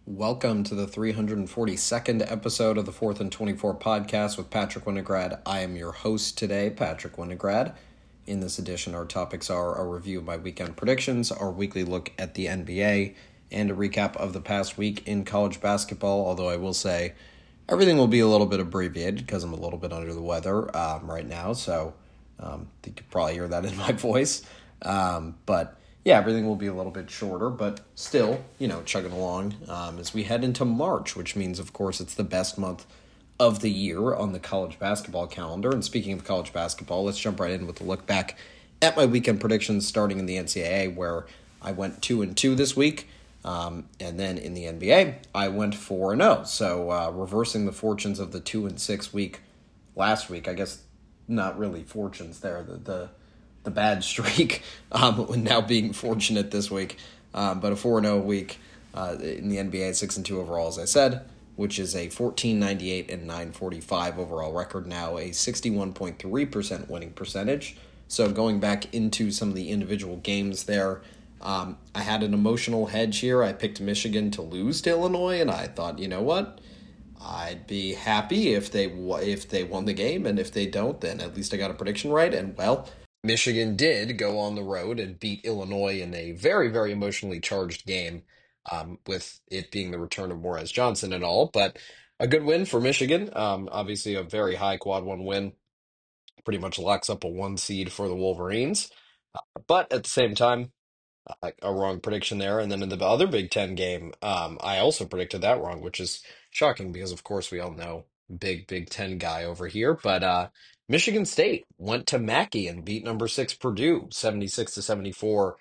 Welcome to the 342nd episode of the 4th and 24 podcast with Patrick Winograd. I am your host today, Patrick Winograd. In this edition, our topics are a review of my weekend predictions, our weekly look at the NBA, and a recap of the past week in college basketball, although I will say everything will be a little bit abbreviated because I'm a little bit under the weather right now, so you could probably hear that in my voice. But yeah, everything will be a little bit shorter, but still, chugging along as we head into March, which means, of course, it's the best month of the year on the college basketball calendar. And speaking of college basketball, let's jump right in with a look back at my weekend predictions starting in the NCAA, where I went 2-2 this week. And then in the NBA, I went 4-0. So reversing the fortunes of the 2-6 week last week. I guess not really fortunes there. The bad streak, now being fortunate this week. But a 4-0 week in the NBA, 6-2 overall, as I said, which is a 14.98 and 9.45 overall record now, a 61.3% winning percentage. So going back into some of the individual games there, I had an emotional hedge here. I picked Michigan to lose to Illinois, and I thought, you know what? I'd be happy if they won the game, and if they don't, then at least I got a prediction right. And well, Michigan did go on the road and beat Illinois in a very, very emotionally charged game, with it being the return of Morez Johnson and all. But a good win for Michigan. Obviously, a very high quad one win, pretty much locks up a one seed for the Wolverines. But at the same time, a wrong prediction there. And then in the other Big Ten game, I also predicted that wrong, which is shocking because, of course, we all know Big Ten guy over here. But Michigan State went to Mackey and beat number six Purdue 76-74.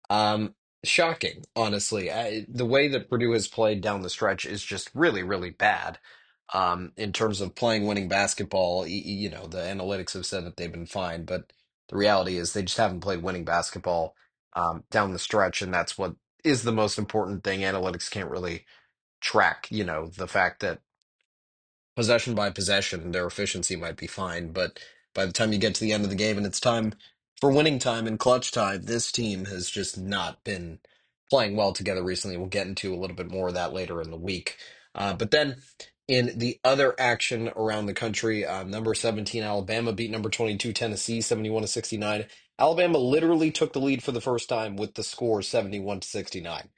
Shocking, honestly. The way that Purdue has played down the stretch is just really, really bad. In terms of playing winning basketball, the analytics have said that they've been fine, but the reality is they just haven't played winning basketball down the stretch, and that's what is the most important thing. Analytics can't really track, the fact that possession by possession, their efficiency might be fine, but by the time you get to the end of the game and it's time for winning time and clutch time, this team has just not been playing well together recently. We'll get into a little bit more of that later in the week. But then in the other action around the country, number 17 Alabama beat number 22 Tennessee 71-69. Alabama literally took the lead for the first time with the score 71-69.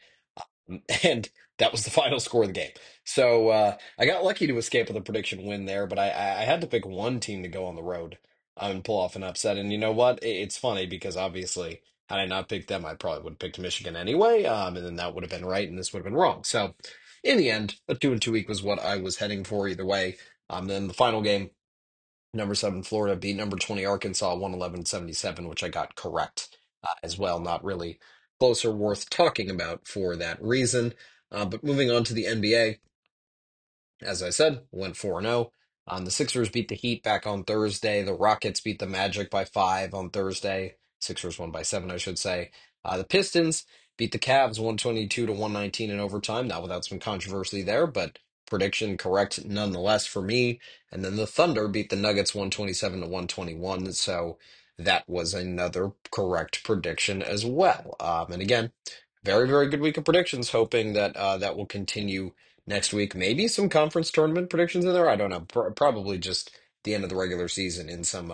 And that was the final score of the game. So I got lucky to escape with a prediction win there, but I had to pick one team to go on the road and pull off an upset. And you know what? It's funny because obviously, had I not picked them, I probably would have picked Michigan anyway, and then that would have been right, and this would have been wrong. So in the end, a 2-2 week was what I was heading for either way. Then the final game, number 7 Florida beat number 20 Arkansas 111-77, which I got correct as well. Not really close or worth talking about for that reason. But moving on to the NBA, as I said, went 4-0. The Sixers beat the Heat back on Thursday. The Rockets beat the Magic by 5 on Thursday. Sixers won by 7, I should say. The Pistons beat the Cavs 122-119 in overtime. Now without some controversy there, but prediction correct nonetheless for me. And then the Thunder beat the Nuggets 127-121. So that was another correct prediction as well. And again, very, very good week of predictions, hoping that that will continue next week. Maybe some conference tournament predictions in there. I don't know. Probably just the end of the regular season in some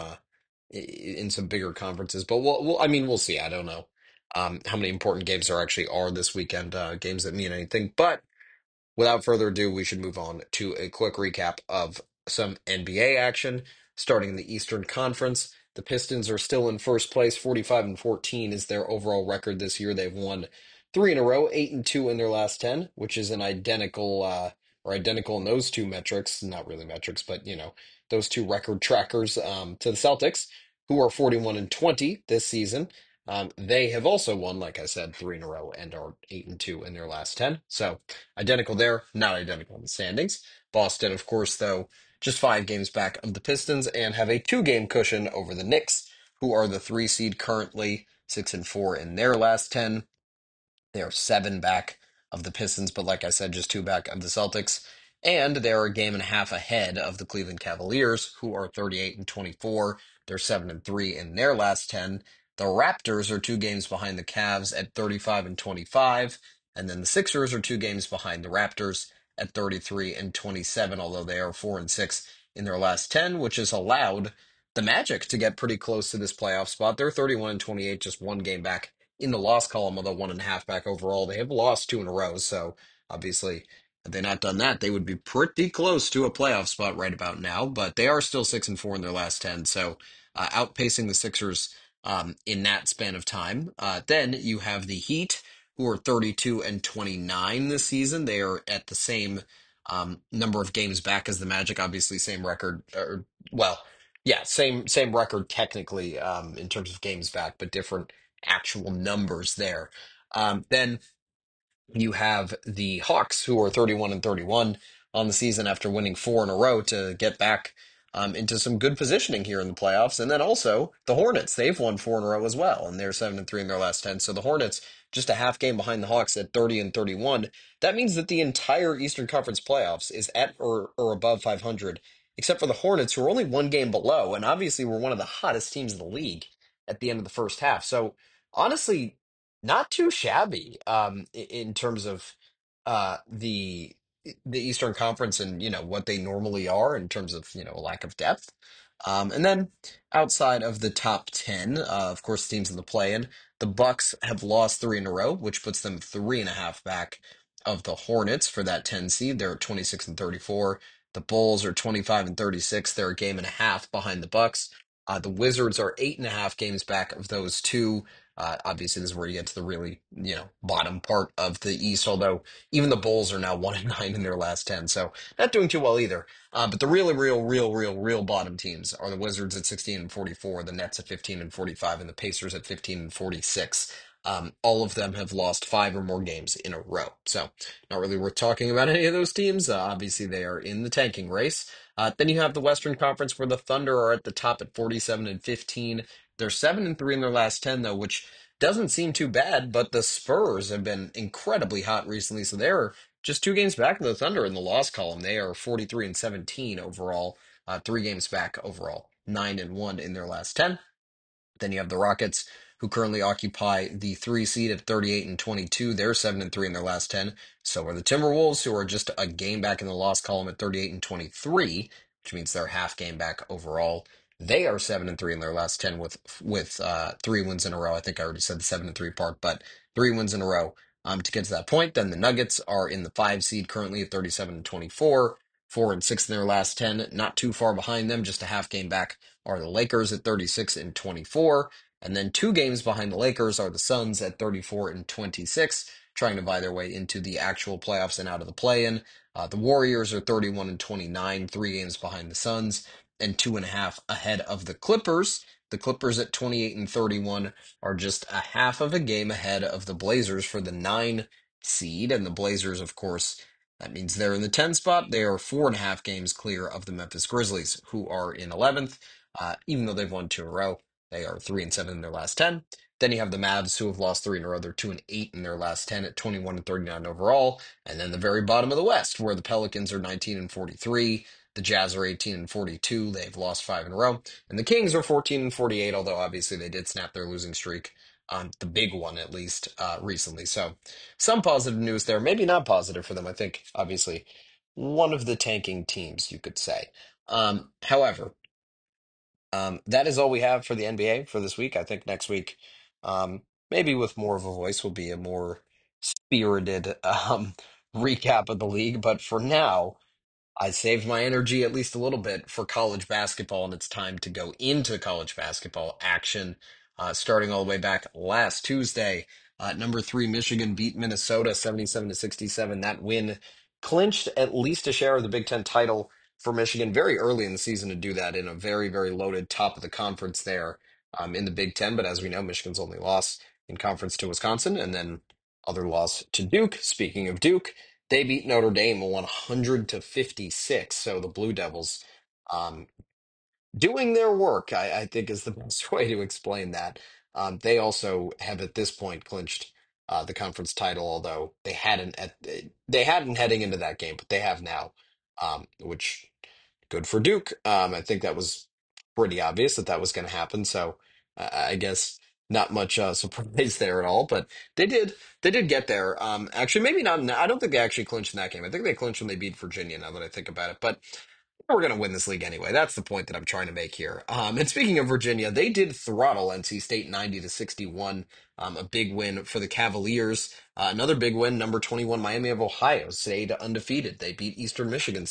in some bigger conferences. But we'll see. I don't know how many important games there actually are this weekend. Games that mean anything. But without further ado, we should move on to a quick recap of some NBA action. Starting in the Eastern Conference, the Pistons are still in first place. 45-14 is their overall record this year. They've won three in a row, 8-2 in their last 10, which is an identical in those two metrics. Not really metrics, but those two record trackers to the Celtics, who are 41-20 this season. They have also won, like I said, three in a row and are 8-2 in their last 10. So identical there, not identical in the standings. Boston, of course, though, just 5 games back of the Pistons and have a 2-game cushion over the Knicks, who are the 3 seed currently, 6-4 in their last 10. They are 7 back of the Pistons, but like I said, just 2 back of the Celtics. And they're a game and a half ahead of the Cleveland Cavaliers, who are 38-24. They're 7-3 in their last 10. The Raptors are 2 games behind the Cavs at 35-25. And then the Sixers are 2 games behind the Raptors at 33 and 27, although they are 4 and 6 in their last 10, which has allowed the Magic to get pretty close to this playoff spot. They're 31 and 28, just 1 game back in the loss column, although 1.5 back overall. They have lost 2 in a row, so obviously, had they not done that, they would be pretty close to a playoff spot right about now. But they are still 6 and 4 in their last 10, so outpacing the Sixers in that span of time. Then you have the Heat, who are 32 and 29 this season. They are at the same number of games back as the Magic, obviously same record, or well, yeah, same record technically in terms of games back, but different actual numbers there. Then you have the Hawks, who are 31 and 31 on the season after winning 4 in a row to get back into some good positioning here in the playoffs. And then also the Hornets, they've won 4 in a row as well, and they're 7 and 3 in their last 10. So the Hornets just a half game behind the Hawks at 30 and 31. That means that the entire Eastern Conference playoffs is at or above 500, except for the Hornets, who are only 1 game below, and obviously were one of the hottest teams in the league at the end of the first half. So honestly, not too shabby in terms of the Eastern Conference and what they normally are in terms of lack of depth. And then outside of the top 10, of course, teams in the play-in, the Bucks have lost 3 in a row, which puts them 3.5 back of the Hornets for that 10 seed. They're at 26 and 34. The Bulls are 25 and 36. They're a game and a half behind the Bucks. The Wizards are 8.5 games back of those two. Obviously, this is where you get to the really, bottom part of the East. Although even the Bulls are now 1 and 9 in their last 10, so not doing too well either. But the really, real bottom teams are the Wizards at 16 and 44, the Nets at 15 and 45, and the Pacers at 15 and 46. All of them have lost 5 or more games in a row. So not really worth talking about any of those teams. Obviously, they are in the tanking race. Then you have the Western Conference where the Thunder are at the top at 47 and 15. They're 7 and 3 in their last 10, though, which doesn't seem too bad, but the Spurs have been incredibly hot recently, so they're just 2 games back of the Thunder in the loss column. They are 43 and 17 overall, 3 games back overall, 9 and 1 in their last 10. Then you have the Rockets, who currently occupy the 3 seed at 38 and 22. They're 7 and 3 in their last 10. So are the Timberwolves, who are just a game back in the loss column at 38 and 23, which means they're half game back overall. They are 7 and 3 in their last 10 with 3 wins in a row. I think I already said the 7 and 3 part, but 3 wins in a row to get to that point. Then the Nuggets are in the 5 seed currently at 37 and 24. 4 and 6 in their last 10, not too far behind them, just a half game back are the Lakers at 36 and 24. And then 2 games behind the Lakers are the Suns at 34 and 26, trying to buy their way into the actual playoffs and out of the play-in. The Warriors are 31 and 29, 3 games behind the Suns, and 2.5 ahead of the Clippers. The Clippers at 28 and 31 are just a half of a game ahead of the Blazers for the 9 seed. And the Blazers, of course, that means they're in the 10 spot. They are 4.5 games clear of the Memphis Grizzlies, who are in 11th. Even though they've won 2 in a row, they are 3 and 7 in their last 10. Then you have the Mavs, who have lost 3 in a row. They're 2 and 8 in their last 10 at 21 and 39 overall. And then the very bottom of the West, where the Pelicans are 19 and 43. The Jazz are 18 and 42. They've lost 5 in a row. And the Kings are 14 and 48, although obviously they did snap their losing streak, the big one at least, recently. So some positive news there. Maybe not positive for them. I think, obviously, one of the tanking teams, you could say. However, that is all we have for the NBA for this week. I think next week, maybe with more of a voice, will be a more spirited recap of the league. But for now, I saved my energy at least a little bit for college basketball, and it's time to go into college basketball action. Starting all the way back last Tuesday, number 3 Michigan beat Minnesota 77 to 67. That win clinched at least a share of the Big Ten title for Michigan very early in the season to do that in a very, very loaded top of the conference there in the Big Ten. But as we know, Michigan's only loss in conference to Wisconsin, and then other loss to Duke. Speaking of Duke, they beat Notre Dame 100 to 56. So the Blue Devils um, doing their work, I think, is the best way to explain that. They also have at this point clinched the conference title, although they hadn't heading into that game, but they have now, which good for Duke. I think that was pretty obvious that that was going to happen. So I guess not much surprise there at all, but they did they did get there. Actually, maybe not. I don't think they actually clinched in that game. I think they clinched when they beat Virginia. Now that I think about it, but we're going to win this league anyway. That's the point that I'm trying to make here. And speaking of Virginia, they did throttle NC State 90-61. A big win for the Cavaliers. Another big win, number 21 Miami of Ohio stayed undefeated. They beat Eastern Michigan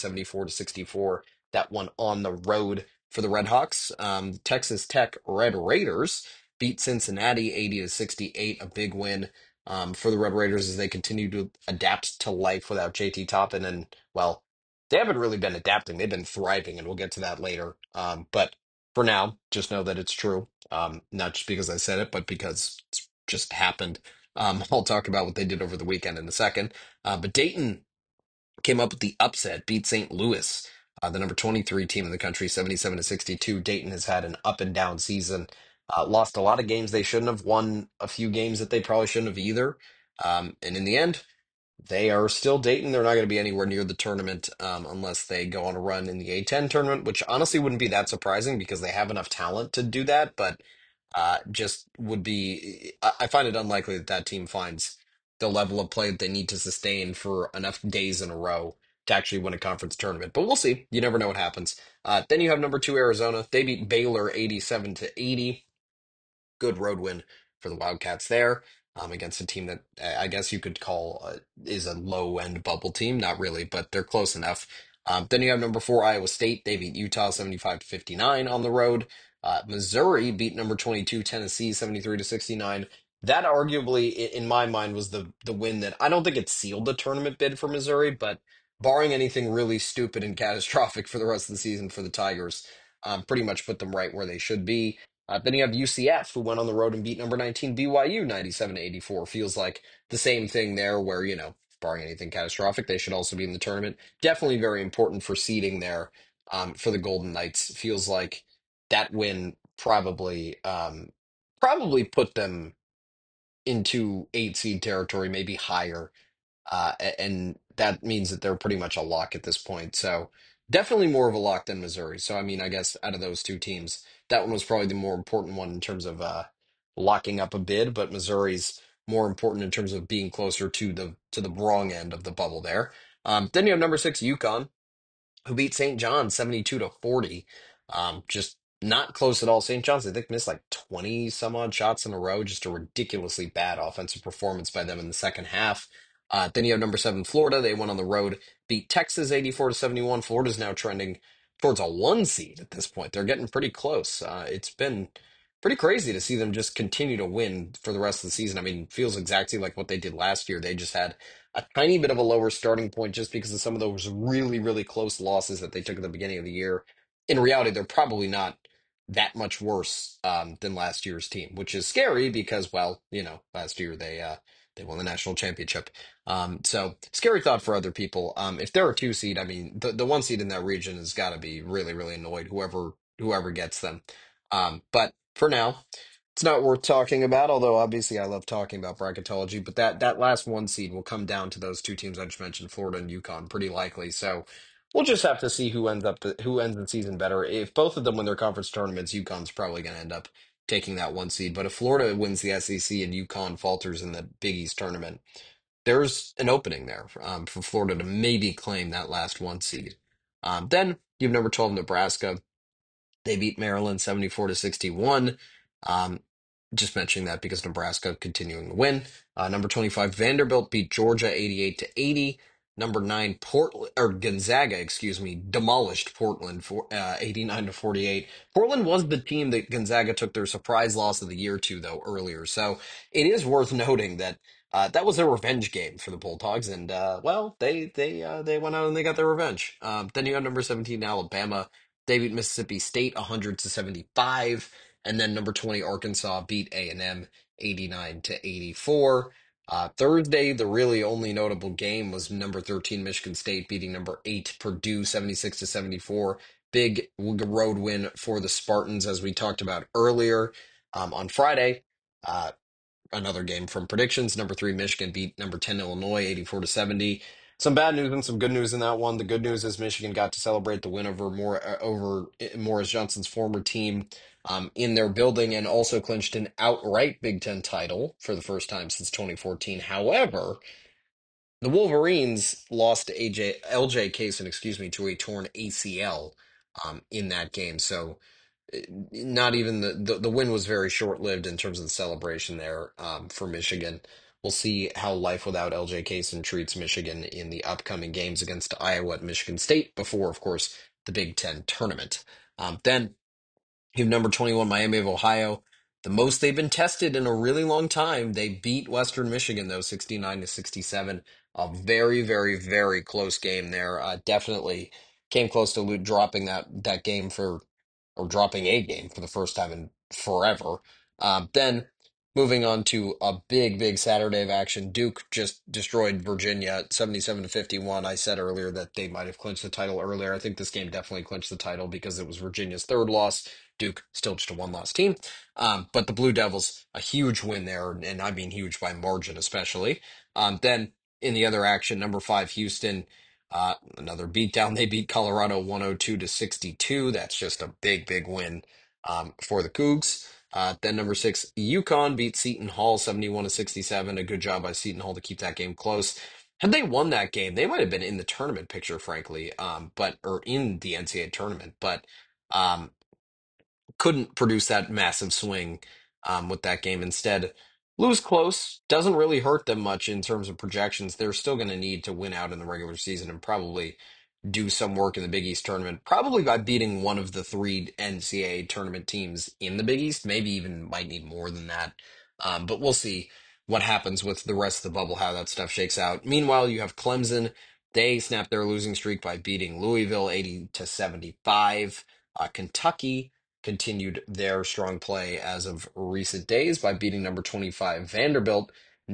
74-64. That one on the road for the Red Hawks. Texas Tech Red Raiders beat Cincinnati 80-68. A big win for the Red Raiders as they continue to adapt to life without JT Toppin and well they haven't really been adapting. They've been thriving, and we'll get to that later. But for now, just know that it's true. Not just because I said it, but because it's just happened. I'll talk about what they did over the weekend in a second. But Dayton came up with the upset, beat St. Louis, the number 23 team in the country, 77-62. Dayton has had an up and down season. Lost a lot of games they shouldn't have, won a few games that they probably shouldn't have either. And in the end, they are still Dayton. They're not going to be anywhere near the tournament unless they go on a run in the A10 tournament, which honestly wouldn't be that surprising because they have enough talent to do that. But just would be, I find it unlikely that that team finds the level of play that they need to sustain for enough days in a row to actually win a conference tournament. But we'll see. You never know what happens. Then you have number two Arizona. They beat Baylor 87-80. Good road win for the Wildcats there against a team that I guess you could call is a low end bubble team. Not really, but they're close enough. Then you have number four Iowa State. They beat Utah 75-59 on the road. Missouri beat number 22 Tennessee 73-69. That arguably, in my mind, was the win that I don't think it sealed the tournament bid for Missouri, but barring anything really stupid and catastrophic for the rest of the season for the Tigers, pretty much put them right where they should be. Then you have UCF, who went on the road and beat number 19 BYU 97-84. Feels like the same thing there, where, barring anything catastrophic, they should also be in the tournament. Definitely very important for seeding there for the Golden Knights. Feels like that win probably put them into eight seed territory, maybe higher and that means that they're pretty much a lock at this point. So definitely more of a lock than Missouri. So I mean, I guess out of those two teams, that one was probably the more important one in terms of locking up a bid, but Missouri's more important in terms of being closer to the wrong end of the bubble there. Then you have number six UConn who beat St. John's 72-40. Just not close at all. St. John's, I think, missed like 20 some odd shots in a row. Just a ridiculously bad offensive performance by them in the second half. Then you have number seven, Florida. They went on the road, beat Texas 84-71. Florida's now trending towards a one seed at this point. They're getting pretty close. It's been pretty crazy to see them just continue to win for the rest of the season. I mean, feels exactly like what they did last year. They just had a tiny bit of a lower starting point just because of some of those really, really close losses that they took at the beginning of the year. In reality, they're probably not that much worse than last year's team, which is scary because, well, last year they won the national championship. So scary thought for other people. If they're a two seed, I mean, the one seed in that region has got to be really, really annoyed. Whoever gets them. But for now. It's not worth talking about, although obviously I love talking about bracketology. But that last one seed will come down to those two teams I just mentioned, Florida and UConn, pretty likely. So we'll just have to see who ends the season better. If both of them win their conference tournaments, UConn's probably going to end up taking that one seed. But if Florida wins the SEC and UConn falters in the Big East tournament, there's an opening there for Florida to maybe claim that last one seed. Then you have number 12 Nebraska. They beat Maryland 74-61. Um, just mentioning that because Nebraska continuing to win. Number 25 Vanderbilt beat Georgia 88-80. Number 9 Portland or Gonzaga, excuse me, demolished Portland for 89-48. Portland was the team that Gonzaga took their surprise loss of the year to though earlier. So it is worth noting that that was a revenge game for the Bulldogs, and well, they went out and they got their revenge. Then you have number 17 Alabama. They beat Mississippi State 100-75, and then number 20 Arkansas beat A&M 89-84. Thursday, the really only notable game was number 13 Michigan State beating number 8 Purdue 76-74. Big road win for the Spartans, as we talked about earlier. On Friday, uh, another game from predictions. Number three, Michigan beat number 10, Illinois, 84-70. Some bad news and some good news in that one. The good news is Michigan got to celebrate the win over Morris Johnson's former team. in their building and also clinched an outright Big Ten title for the first time since 2014. However, the Wolverines lost LJ Kaysen, excuse me, to a torn ACL in that game. So not even the win was very short-lived in terms of the celebration there for Michigan. We'll see how life without LJ Kaysen treats Michigan in the upcoming games against Iowa and Michigan State before, of course, the Big Ten tournament. Then you have number 21, Miami of Ohio. The most they've been tested in a really long time. They beat Western Michigan, though, 69 to 67. A very, very, very close game there. Definitely came close to dropping that game for or dropping a game for the first time in forever. Then moving on to a big, big Saturday of action. Duke just destroyed Virginia 77 to 51. I said earlier that they might have clinched the title earlier. I think this game definitely clinched the title because it was Virginia's third loss. Duke still just a one-loss team. But the Blue Devils, a huge win there, and I mean huge by margin especially. Then in the other action, number 5, Houston. Another beatdown. They beat Colorado 102 to 62. That's just a big, big win for the Cougs. Then number 6, UConn beat Seton Hall 71 to 67. A good job by Seton Hall to keep that game close. Had they won that game, they might have been in the tournament picture, frankly, but or in the NCAA tournament, but um, couldn't produce that massive swing with that game. Instead, lose close doesn't really hurt them much in terms of projections. They're still going to need to win out in the regular season and probably do some work in the Big East tournament, probably by beating one of the three NCAA tournament teams in the Big East. Maybe even might need more than that. But we'll see what happens with the rest of the bubble, how that stuff shakes out. Meanwhile, you have Clemson. They snapped their losing streak by beating Louisville 80 to 75. Kentucky continued their strong play as of recent days by beating number 25 Vanderbilt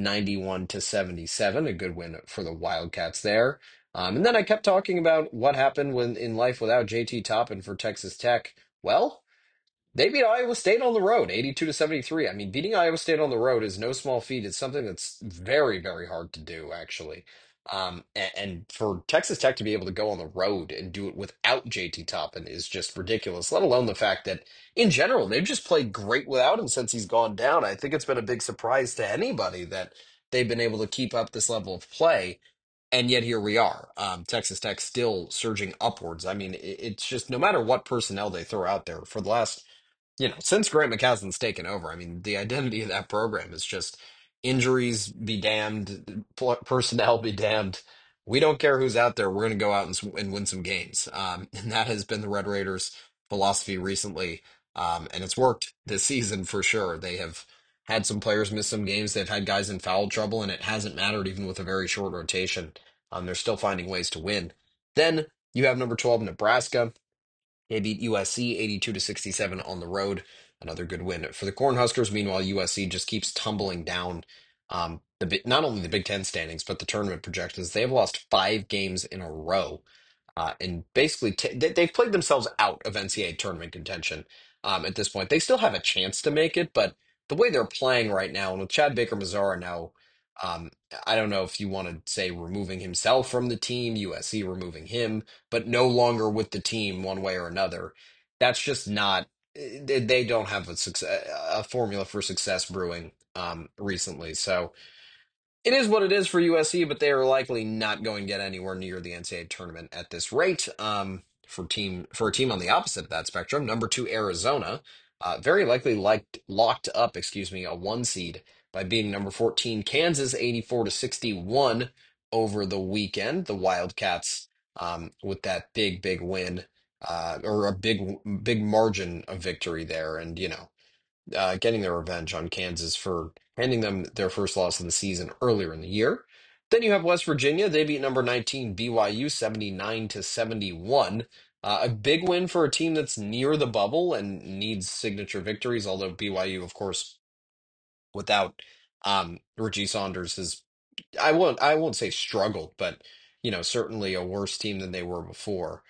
91 to 77. A good win for the Wildcats there. And then I kept talking about what happened when in life without JT Toppin for Texas Tech. Well, they beat Iowa State on the road, 82 to 73. I mean, beating Iowa State on the road is no small feat. It's something that's very, very hard to do, actually. And for Texas Tech to be able to go on the road and do it without JT Toppin is just ridiculous, let alone the fact that, in general, they've just played great without him since he's gone down. I think it's been a big surprise to anybody that they've been able to keep up this level of play. And yet here we are. Texas Tech still surging upwards. I mean, it's just no matter what personnel they throw out there for the last since Grant McCasland's taken over, I mean, the identity of that program is just injuries be damned, personnel be damned. We don't care who's out there. We're going to go out and win some games. And that has been the Red Raiders' philosophy recently. And it's worked this season for sure. They have had some players miss some games. They've had guys in foul trouble, and it hasn't mattered even with a very short rotation. They're still finding ways to win. Then you have number 12, Nebraska. They beat USC 82 to 67 on the road. Another good win for the Cornhuskers. Meanwhile, USC just keeps tumbling down not only the Big Ten standings, but the tournament projections. They have lost 5 games in a row and basically they've played themselves out of NCAA tournament contention at this point. They still have a chance to make it, but the way they're playing right now, and with Chad Baker Mazara now, um, I don't know if you want to say removing himself from the team, USC removing him, but no longer with the team one way or another. That's just not. They don't have a formula for success brewing recently. So it is what it is for USC, but they are likely not going to get anywhere near the NCAA tournament at this rate. For a team on the opposite of that spectrum, number 2 Arizona, very likely locked up, excuse me, a 1 seed by beating number 14 Kansas 84 to 61 over the weekend. The Wildcats with that big big win or a big margin of victory there, and getting their revenge on Kansas for handing them their first loss of the season earlier in the year. Then you have West Virginia. They beat number 19 BYU 79 to 71. A big win for a team that's near the bubble and needs signature victories, although BYU, of course, without Richie Saunders has I won't say struggled, but certainly a worse team than they were before.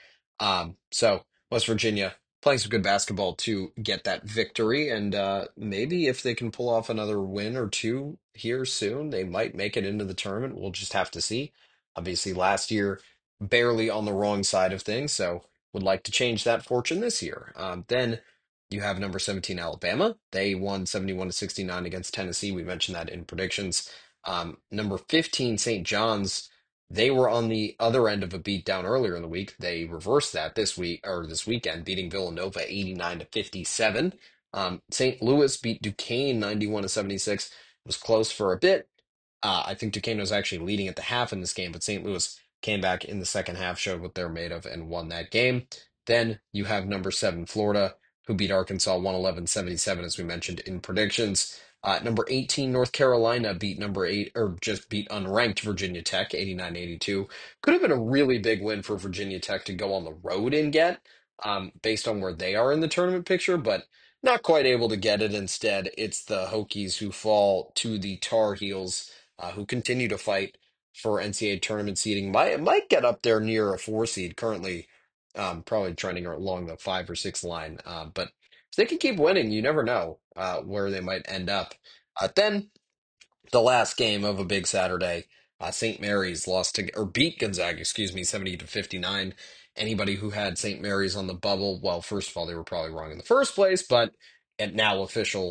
So West Virginia playing some good basketball to get that victory, and maybe if they can pull off another win or two here soon, they might make it into the tournament. We'll just have to see. Obviously, last year barely on the wrong side of things, so would like to change that fortune this year. Then You have number 17 Alabama. They won 71 to 69 against Tennessee. We mentioned that in predictions. Number 15 St. John's. They were on the other end of a beatdown earlier in the week. They reversed that this week or this weekend, beating Villanova 89 to 57. St. Louis beat Duquesne 91 to 76. It was close for a bit. I think Duquesne was actually leading at the half in this game, but St. Louis came back in the second half, showed what they're made of, and won that game. Then you have number 7 Florida, who beat Arkansas 111-77, as we mentioned in predictions. Number 18 North Carolina beat number 8, or just beat unranked Virginia Tech 89-82. Could have been a really big win for Virginia Tech to go on the road and get, based on where they are in the tournament picture, but not quite able to get it. Instead, it's the Hokies who fall to the Tar Heels, who continue to fight for NCAA tournament seeding. Might get up there near a 4 seed currently, probably trending along the 5 or 6 line. But if they can keep winning, you never know where they might end up. Then the last game of a big Saturday, St. Mary's lost to or beat Gonzaga, excuse me, 70 to 59. Anybody who had St. Mary's on the bubble, well, first of all, they were probably wrong in the first place, but and now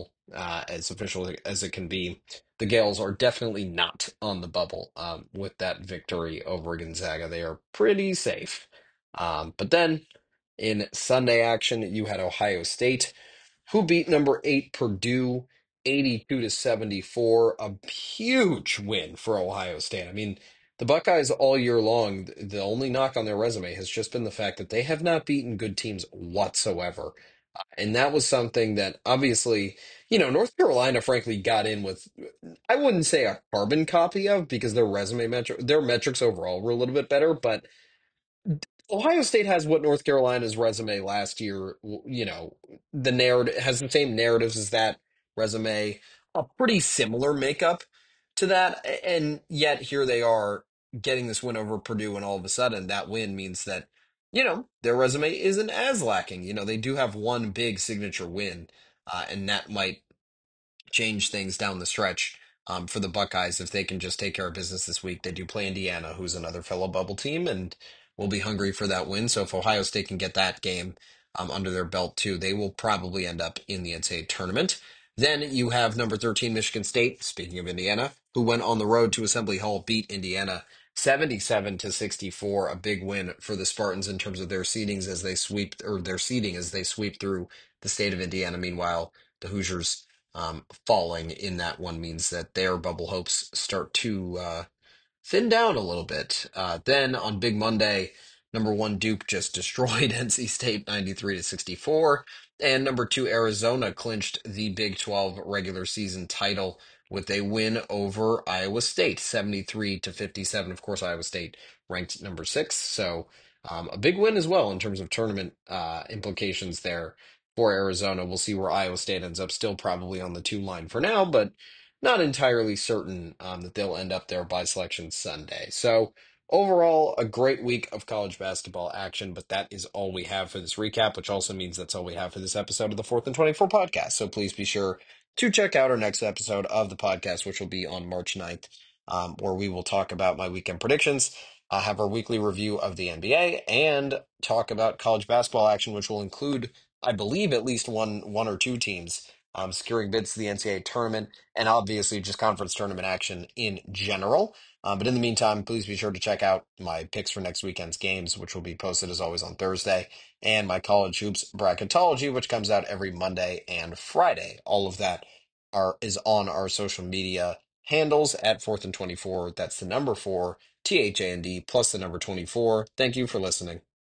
official as it can be, the Gales are definitely not on the bubble with that victory over Gonzaga. They are pretty safe. But then in Sunday action, you had Ohio State, who beat number 8 Purdue 82 to 74. A huge win for Ohio State. I mean, the Buckeyes all year long, the only knock on their resume has just been the fact that they have not beaten good teams whatsoever. And that was something that obviously, North Carolina frankly got in with, I wouldn't say a carbon copy of, because their metrics overall were a little bit better, but Ohio State has what North Carolina's resume last year, the narrative has the same narratives as that resume, a pretty similar makeup to that. And yet here they are getting this win over Purdue, and all of a sudden that win means that, their resume isn't as lacking. They do have one big signature win, and that might change things down the stretch for the Buckeyes if they can just take care of business this week. They do play Indiana, who's another fellow bubble team, and will be hungry for that win. So if Ohio State can get that game under their belt too, they will probably end up in the NCAA tournament. Then you have number 13 Michigan State, speaking of Indiana, who went on the road to Assembly Hall, beat Indiana 77 to 64, a big win for the Spartans in terms of their seeding as they sweep through the state of Indiana. Meanwhile, the Hoosiers falling in that one means that their bubble hopes start to thin down a little bit. Then on Big Monday, number 1 Duke just destroyed NC State 93 to 64, and number 2 Arizona clinched the Big 12 regular season title with a win over Iowa State 73 to 57. Of course, Iowa State ranked number 6, so a big win as well in terms of tournament implications there for Arizona. We'll see where Iowa State ends up. Still probably on the 2 line for now, but not entirely certain that they'll end up there by Selection Sunday. So overall, a great week of college basketball action, but that is all we have for this recap, which also means that's all we have for this episode of the 4th and 24 podcast. So please be sure to check out our next episode of the podcast, which will be on March 9th, where we will talk about my weekend predictions, have our weekly review of the NBA, and talk about college basketball action, which will include, I believe, at least one or two teams securing bids to the NCAA tournament, and obviously just conference tournament action in general. But in the meantime, please be sure to check out my picks for next weekend's games, which will be posted as always on Thursday, and my college hoops bracketology, which comes out every Monday and Friday. All of that is on our social media handles at 4th and 24. That's the number 4, THAND, plus the number 24. Thank you for listening.